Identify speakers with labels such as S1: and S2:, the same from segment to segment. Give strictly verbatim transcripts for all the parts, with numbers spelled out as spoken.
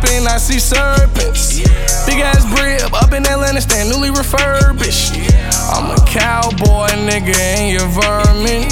S1: open, I see serpents. Big ass rib up in Atlanta, stand newly refurbished. I'm a cowboy, nigga, and you're vermin,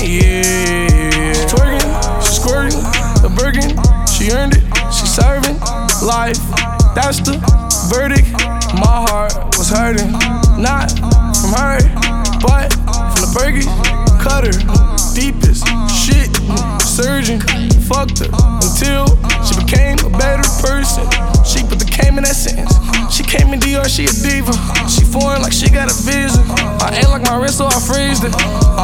S1: yeah. She twerking, she squirting, the Birkin, she earned it, she serving life. That's the verdict. My heart was hurting, not from her, but from the Bergie cutter. Deepest shit, surgeon, fucked her until she became a better person. She put the came in that sentence. She came in D R, she a diva. She foreign like she got a visa. I ain't like my wrist, so I freezed it.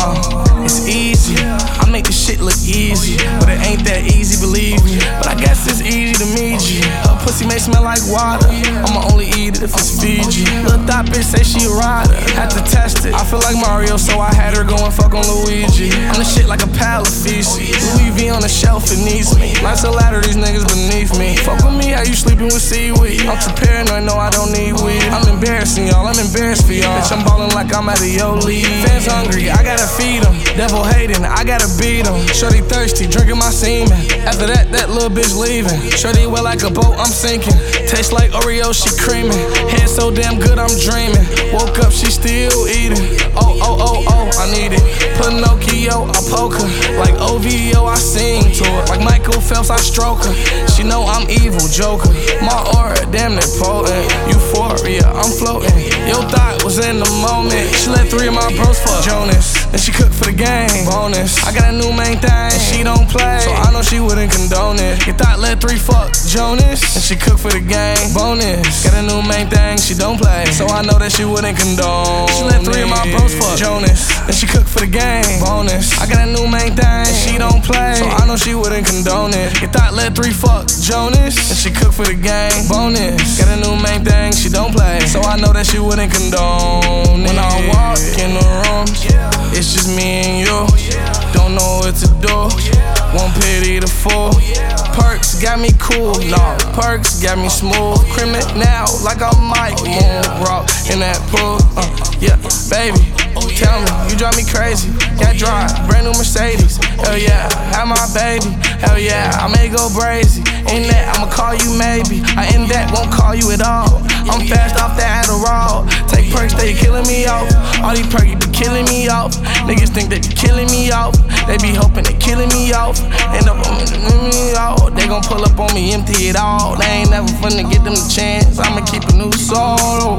S1: Uh, it's easy. I make this shit look easy, but it ain't that easy, believe me. But I guess it's easy to meet you. Her pussy may smell like water. I'ma only eat it if it's Fiji. Lil' thot bitch say she a rider. Had to test it. I feel like Mario, so I had her go and fuck on Luigi. I'm the shit like a pal of feces. Louis V on the shelf, it needs me. Nice a ladder, these niggas beneath me. Fuck with me, how you sleeping with seaweed? I'm too paranoid, no, I don't need weed. I'm embarrassing y'all, I'm embarrassed for y'all. Bitch, I'm ballin' like I'm at a yo league. Fans hungry, I gotta feed them. Devil hating, I gotta beat them. Shorty thirsty, drinking my semen. After that, that little bitch leaving. Shorty wet like a boat, I'm sinking. Taste like Oreo, she creaming. Head so damn good, I'm dreaming. Woke up, she still eating. Oh, oh, oh, oh, I need it. Pinocchio, I poke her. Like O V O, I sing to her. Like Michael Phelps, I stroke her. She know I'm evil, Joker. My aura, damn near potent. Euphoria, I'm floating. Yo thot was in the moment. She let three of my bros fuck Jonas. And she cooked for the game, bonus. I got a new main thing, and she don't play, so I know she wouldn't condone it. Your thot let three fuck Jonas. And she cooked for the game, bonus. Got a new main thing, she don't play, so I know that she wouldn't condone. She let three of my bros fuck Jonas. And she cooked for the game, bonus. I got a new main thing, and she don't play, so I know she wouldn't condone it. Your thot let three fuck Jonas. And she cooked for the game, bonus. Got a new main thing, she don't play, so I know that she wouldn't condone it. When I walk in the room, it's just me and you. Don't know what to do. Won't pity the fool. Perks got me cool, nah. Perks got me smooth. Criminal like I might moon rock in that pool. Uh, yeah, baby, tell me, you drive me crazy. Got drive, brand new Mercedes. Hell yeah, have my baby. Hell yeah, I may go brazy. In that, I'ma call you maybe. I in that, won't call you at all. I'm fast off that Adderall. Take perks, they killing me off. All these perks be killing me off. Niggas think they be killing me off. They be hoping they killing me off. End up on me off. They gon' pull up on me, empty it all. They ain't never finna get them the chance. I'ma keep a new soul.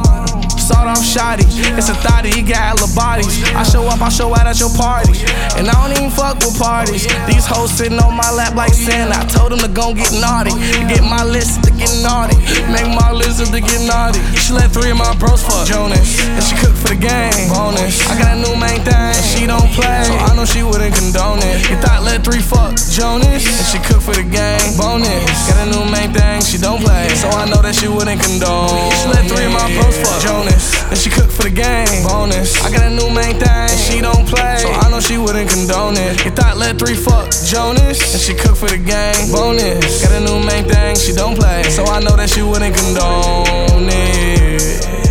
S1: Sawed off shotty, it's a thotty, he got hella bodies. I show up, I show out at your party, and I don't even fuck with parties. These hoes sitting on my lap like Santa. I told them to gon' get naughty, to get my list to get naughty, make my list to get naughty. She let three of my bros fuck Jonas, and she cooked for the game, bonus. I got a new main thing, and she don't play, so I know she wouldn't condone it. Your thot let three fuck Jonas, and she cooked for the game, bonus. Got a new main thing, she don't play, so I know that she wouldn't condone. She let three of my bros fuck Jonas. And she cooked for the game, bonus. I got a new main thing, and she don't play, so I know she wouldn't condone it. Your thot let three fuck Jonas. And she cooked for the game, bonus. Got a new main thing, she don't play, so I know that she wouldn't condone it.